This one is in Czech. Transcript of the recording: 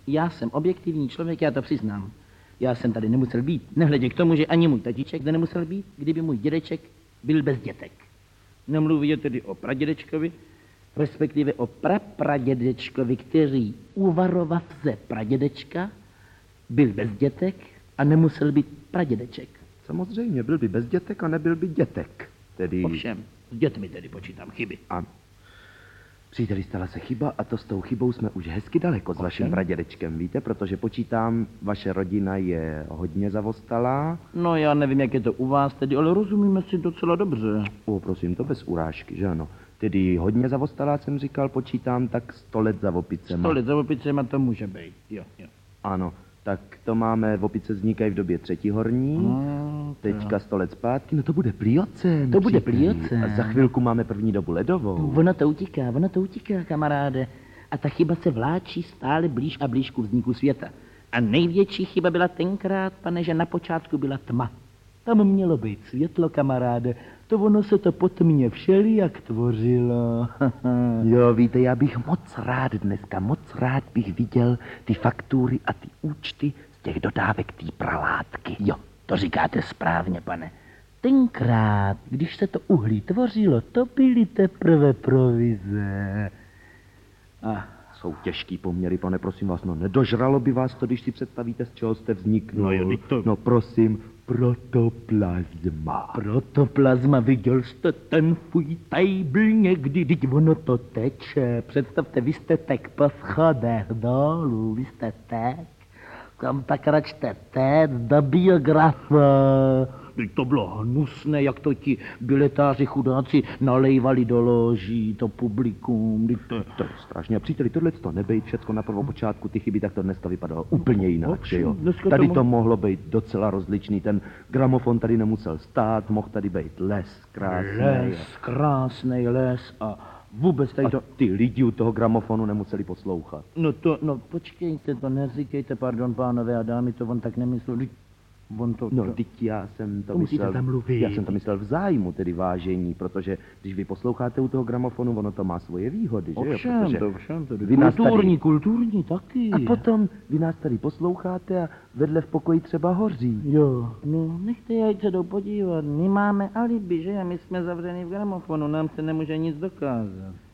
Já jsem objektivní člověk, já to přiznám. Já jsem tady nemusel být, nehledě k tomu, že ani můj tatíček zde nemusel být, kdyby můj dědeček byl bez dětek. Nemluví tedy o pradědečkovi, respektive o prapradědečkovi, který uvaroval ze pradědečka, byl bez dětek a nemusel být pradědeček. Samozřejmě, byl by bez dětek a nebyl by dětek. Tedy... Ovšem, s dětmi tedy počítám chyby. Ano. Příteli, stala se chyba a to s tou chybou jsme už hezky daleko s vaším pradědečkem, víte? Protože počítám, vaše rodina je hodně zavostalá. No já nevím, jak je to u vás tedy, ale rozumíme si docela dobře. Prosím, to bez urážky, že ano? Tedy hodně zavostalá jsem říkal, počítám tak 100 let za opicema. 100 let za opicema to může být, jo. Ano, tak to máme, opice vznikají v době 3. horní, teďka 100 let zpátky, no to bude pliocen. To bude pliocen. A za chvilku máme první dobu ledovou. Ono to utíká, kamaráde. A ta chyba se vláčí stále blíž a blíž ku vzniku světa. A největší chyba byla tenkrát, pane, že na počátku byla tma. Tam mělo být světlo, kamaráde. To ono se to po tmě všelijak tvořilo. Jo, víte, já bych moc rád bych viděl ty faktury a ty účty z těch dodávek té pralátky. Jo, to říkáte správně, pane. Tenkrát, když se to uhlí tvořilo, to byly teprve provize. Jsou těžký poměry, pane, prosím vás, no nedožralo by vás to, když si představíte, z čeho jste vzniknul. No jo, to... No prosím, protoplazma. Protoplazma, viděl jste ten fuj table někdy, teď ono to teče. Představte, vy jste tek po schodech dolů, vy jste tek. Kam tak račte teď do biografa. Teď to bylo hnusné, jak to ti biletáři chudáci nalejvali do loží, to publikum. To je strašně. Příteli, tohle to nebejt všecko na prvopočátku, ty chyby, tak to dneska vypadalo úplně jinak, že jo? Tady to mohlo být docela rozličný, ten gramofon tady nemusel stát, mohl tady být les krásný. Les a vůbec tady to... A ty lidi u toho gramofonu nemuseli poslouchat. No počkejte, to neříkejte, pardon, pánové a dámy, to on tak nemyslel. Teď já jsem to myslel v zájmu, tedy vážení, protože když vy posloucháte u toho gramofonu, ono to má svoje výhody, že jo? Ovšem, kulturní taky. A potom vy nás tady posloucháte a vedle v pokoji třeba hoří. Jo, no nechte jajce jdou podívat, my máme alibi, že? A my jsme zavřeni v gramofonu, nám se nemůže nic dokázat.